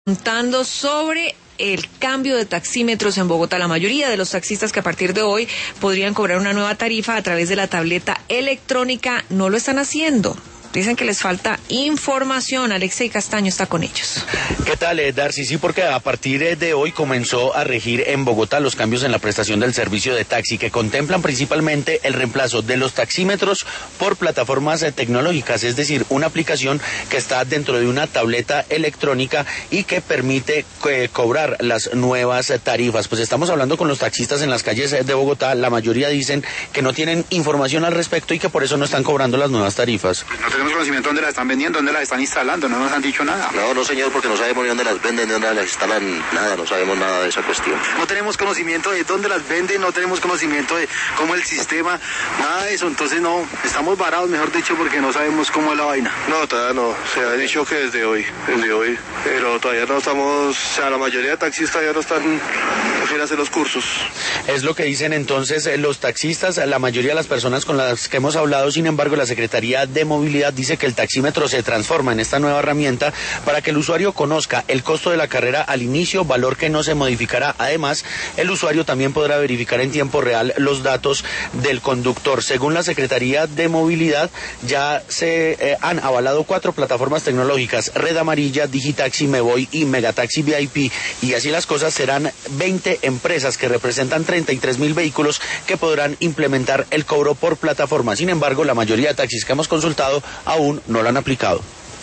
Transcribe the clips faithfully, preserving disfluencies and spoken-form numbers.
Contando sobre el cambio de taxímetros en Bogotá. La mayoría de los taxistas que a partir de hoy podrían cobrar una nueva tarifa a través de la tableta electrónica no lo están haciendo. Dicen que les falta información. Alexei Castaño está con ellos. ¿Qué tal, eh, Darcy? Sí, porque a partir de hoy comenzó a regir en Bogotá los cambios en la prestación del servicio de taxi, que contemplan principalmente el reemplazo de los taxímetros por plataformas eh, tecnológicas, es decir, una aplicación que está dentro de una tableta electrónica y que permite eh, cobrar las nuevas eh, tarifas. Pues estamos hablando con los taxistas en las calles eh, de Bogotá. La mayoría dicen que no tienen información al respecto y que por eso no están cobrando las nuevas tarifas. No tenemos conocimiento de dónde las están vendiendo, dónde las están instalando, no nos han dicho nada. No, no señor, porque no sabemos ni dónde las venden, ni dónde las instalan, nada, no sabemos nada de esa cuestión. No tenemos conocimiento de dónde las venden, no tenemos conocimiento de cómo el sistema, nada de eso, entonces no, estamos varados, mejor dicho, porque no sabemos cómo es la vaina. No, todavía no, se ha dicho que desde hoy, desde hoy, pero todavía no estamos, o sea, la mayoría de taxistas ya no están, prefieren hacer los cursos. Es lo que dicen entonces eh, los taxistas, la mayoría de las personas con las que hemos hablado. Sin embargo, la Secretaría de Movilidad dice que el taxímetro se transforma en esta nueva herramienta para que el usuario conozca el costo de la carrera al inicio, valor que no se modificará. Además, el usuario también podrá verificar en tiempo real los datos del conductor. Según la Secretaría de Movilidad, ya se eh, han avalado cuatro plataformas tecnológicas: Red Amarilla, Digitaxi, Me Voy y Megataxi V I P, y así las cosas serán veinte empresas que representan treinta y tres mil vehículos que podrán implementar el cobro por plataforma. Sin embargo, la mayoría de taxis que hemos consultado aún no lo han aplicado.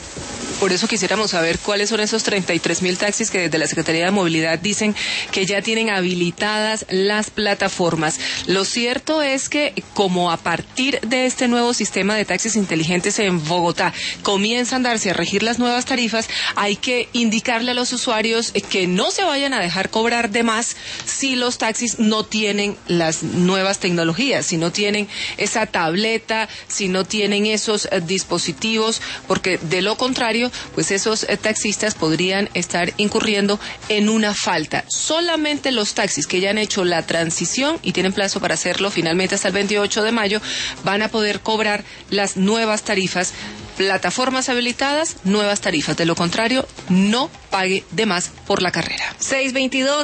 Por eso quisiéramos saber cuáles son esos treinta y tres mil taxis que desde la Secretaría de Movilidad dicen que ya tienen habilitadas las plataformas. Lo cierto es que como a partir de este nuevo sistema de taxis inteligentes en Bogotá comienzan a darse a regir las nuevas tarifas, hay que indicarle a los usuarios que no se vayan a dejar cobrar de más si los taxis no tienen las nuevas tecnologías, si no tienen esa tableta, si no tienen esos eh, dispositivos, porque de lo contrario pues esos eh, taxistas podrían estar incurriendo en una falta. Solamente los taxis que ya han hecho la transición y tienen plazo para hacerlo finalmente hasta el veintiocho de mayo van a poder cobrar las nuevas tarifas. Plataformas habilitadas, nuevas tarifas. De lo contrario, no pague de más por la carrera. seis veintidós